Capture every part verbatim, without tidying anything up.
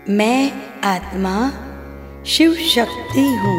मैं आत्मा शिव शक्ति हूँ।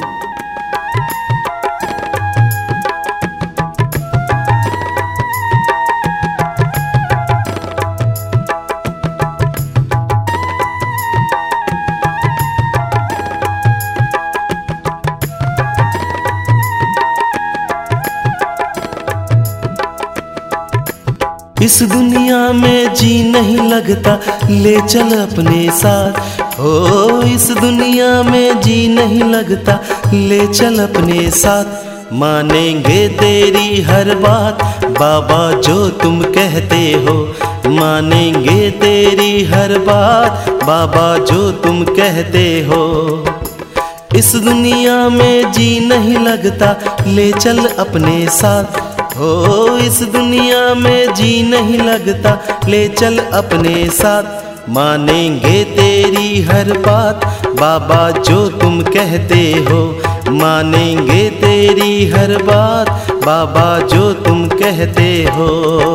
इस दुनिया में जी नहीं लगता, ले चल अपने साथ। ओ इस दुनिया में जी नहीं लगता, ले चल अपने साथ। मानेंगे तेरी हर बात बाबा जो तुम कहते हो, मानेंगे तेरी हर बात बाबा जो तुम कहते हो। इस दुनिया में जी नहीं लगता, ले चल अपने साथ। हो इस दुनिया में जी नहीं लगता, ले चल अपने साथ। मानेंगे तेरी हर बात बाबा जो तुम कहते हो, मानेंगे तेरी हर बात बाबा जो तुम कहते हो।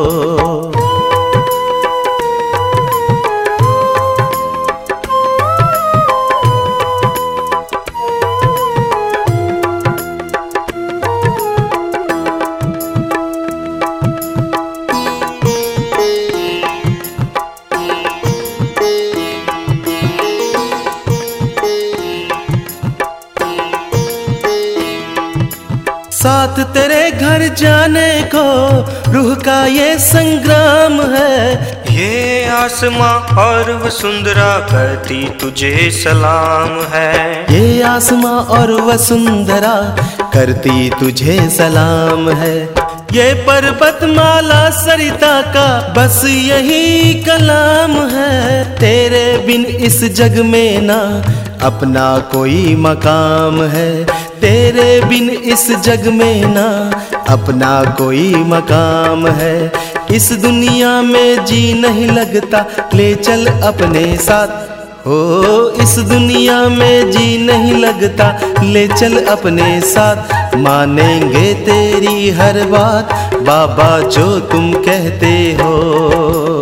साथ तेरे घर जाने को रूह का ये संग्राम है। ये आसमां और वसुंधरा करती तुझे सलाम है। ये आसमां और वसुंधरा करती तुझे सलाम है। ये पर्वतमाला सरिता का बस यही कलाम है। तेरे बिन इस जग में ना अपना कोई मकाम है। तेरे बिन इस जग में ना अपना कोई मकाम है। इस दुनिया में जी नहीं लगता, ले चल अपने साथ। हो इस दुनिया में जी नहीं लगता, ले चल अपने साथ। मानेंगे तेरी हर बात बाबा जो तुम कहते हो।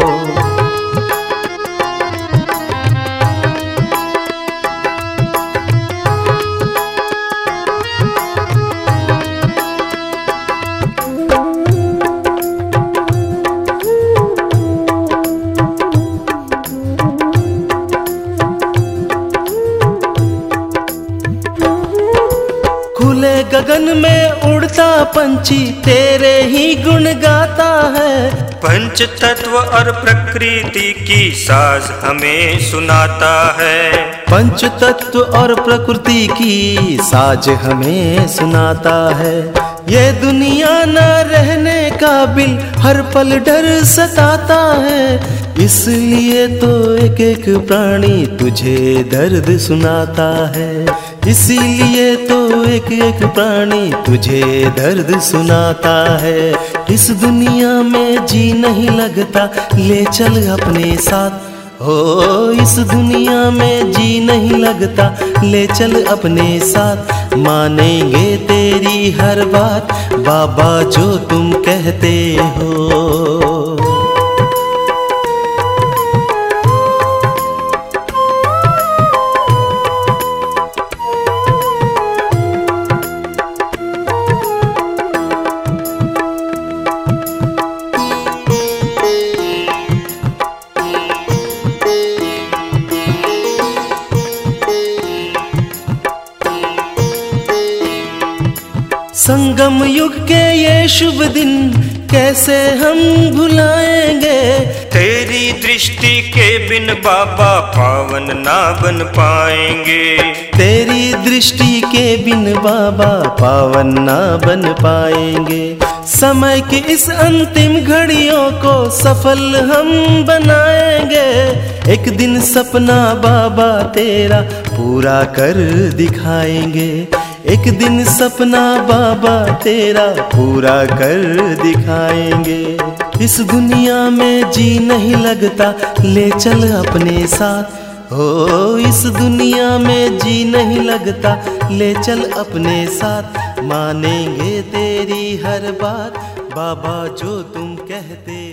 खुले गगन में उड़ता पंछी तेरे ही गुण गाता है। पंच तत्व और प्रकृति की साज हमें सुनाता है। पंच तत्व और प्रकृति की साज हमें सुनाता है। ये दुनिया न रहने काबिल हर पल डर सताता है। इसलिए तो एक एक प्राणी तुझे दर्द सुनाता है। इसीलिए तो एक एक प्राणी तुझे दर्द सुनाता है। इस दुनिया में जी नहीं लगता, ले चल अपने साथ। हो इस दुनिया में जी नहीं लगता, ले चल अपने साथ। मानेंगे तेरी हर बात बाबा जो तुम कहते हो। संगम युग के ये शुभ दिन कैसे हम भुलाएंगे। तेरी दृष्टि के बिन बाबा पावन ना बन पाएंगे। तेरी दृष्टि के बिन बाबा पावन ना बन पाएंगे। समय की इस अंतिम घड़ियों को सफल हम बनाएंगे। एक दिन सपना बाबा तेरा पूरा कर दिखाएंगे। एक दिन सपना बाबा तेरा पूरा कर दिखाएंगे। इस दुनिया में जी नहीं लगता, ले चल अपने साथ। हो इस दुनिया में जी नहीं लगता, ले चल अपने साथ। मानेंगे तेरी हर बात बाबा जो तुम कहते